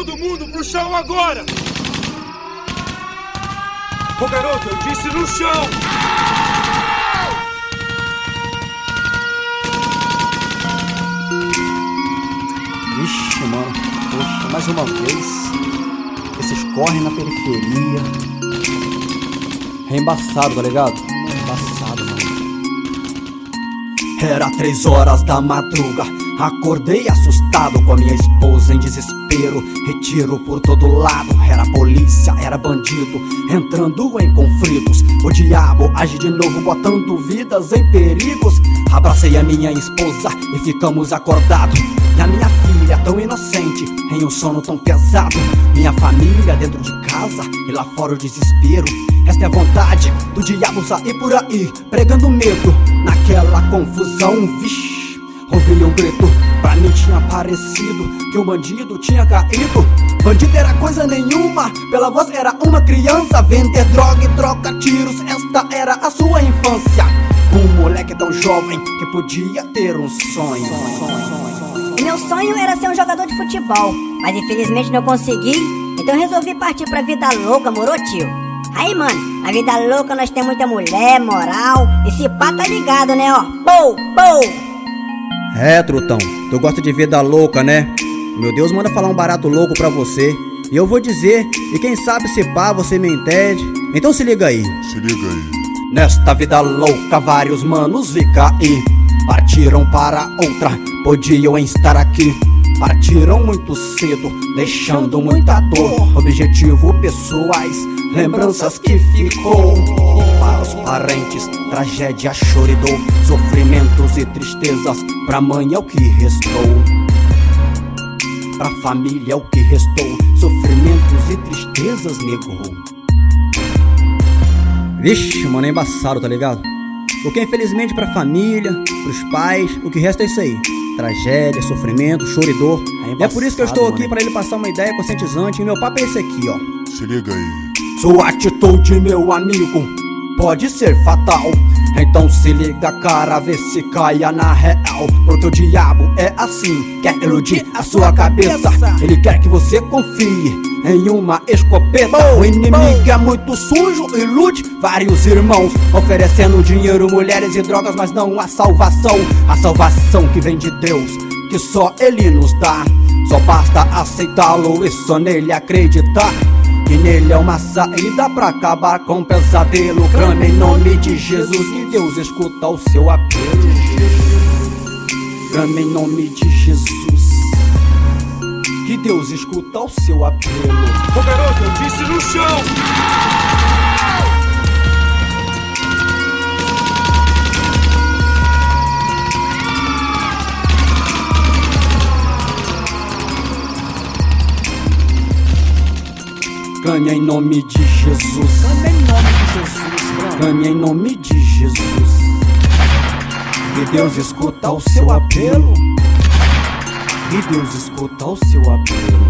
Todo mundo pro chão agora! Ô garoto, eu disse no chão! Vixe, mano. Poxa, mais uma vez. Esses correm na periferia. É embaçado, tá ligado? Embaçado, mano. Era 3 horas da madruga. Acordei assustado com a minha esposa em desespero. Retiro por todo lado. Era polícia, era bandido, entrando em conflitos. O diabo age de novo, botando vidas em perigos. Abracei a minha esposa e ficamos acordados. E a minha filha tão inocente, em um sono tão pesado. Minha família dentro de casa e lá fora o desespero. Esta é a vontade do diabo sair por aí, pregando medo. Naquela confusão, vixe, ouvi um grito. Pra mim tinha parecido que um bandido tinha caído. Bandido era coisa nenhuma, pela voz era uma criança. Vender droga e troca tiros, esta era a sua infância. Um moleque tão jovem que podia ter um sonho. O meu sonho era ser um jogador de futebol, mas infelizmente não consegui. Então eu resolvi partir pra vida louca, moro, tio? Aí, mano, na vida louca nós temos muita mulher, moral. E se pá tá ligado, né, ó? Pou, pou! É, trutão, tu gosta de vida louca, né? Meu Deus manda falar um barato louco pra você. E eu vou dizer, e quem sabe se pá você me entende. Então se liga aí. Se liga aí. Nesta vida louca vários manos vi cair. Partiram para outra, podiam estar aqui. Partiram muito cedo, deixando muita dor. Objetivo pessoais, lembranças que ficou. Para os parentes, tragédia, choro e dor. Sofrimentos e tristezas, pra mãe é o que restou. Pra família é o que restou. Sofrimentos e tristezas, negou. Vixe, mano, é embaçado, tá ligado? Porque infelizmente pra família, pros pais, o que resta é isso aí. Tragédia, sofrimento, choro e dor. É por isso que eu estou aqui, pra ele passar uma ideia conscientizante. E meu papo é esse aqui, ó. Se liga aí. Sua atitude, meu amigo, pode ser fatal. Então se liga, cara, vê se caia na real. Porque o diabo é assim, quer iludir a sua cabeça. Ele quer que você confie em uma escopeta. O inimigo é muito sujo, ilude vários irmãos, oferecendo dinheiro, mulheres e drogas, mas não a salvação. A salvação que vem de Deus, que só Ele nos dá. Só basta aceitá-lo e só nele acreditar. Que nele é uma saída pra acabar com o pesadelo. Clama em nome de Jesus, que Deus escuta o seu apelo. Clama em nome de Jesus, que Deus escuta o seu apelo. Ô garoto, eu disse no chão! Clame em nome de Jesus. Clame em nome de Jesus. Clame em nome de Jesus, que Deus escuta o seu apelo. Que Deus escuta o seu apelo.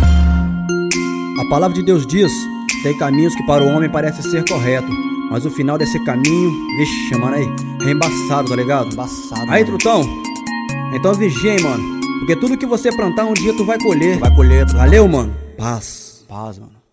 A palavra de Deus diz: tem caminhos que para o homem parece ser correto, mas o final desse caminho, vixe, mano, aí é embaçado, tá ligado? Embaçado. Aí, trutão, então vigia, hein, mano. Porque tudo que você plantar um dia tu vai colher. Vai colher, trutão. Valeu, mano. Paz, mano.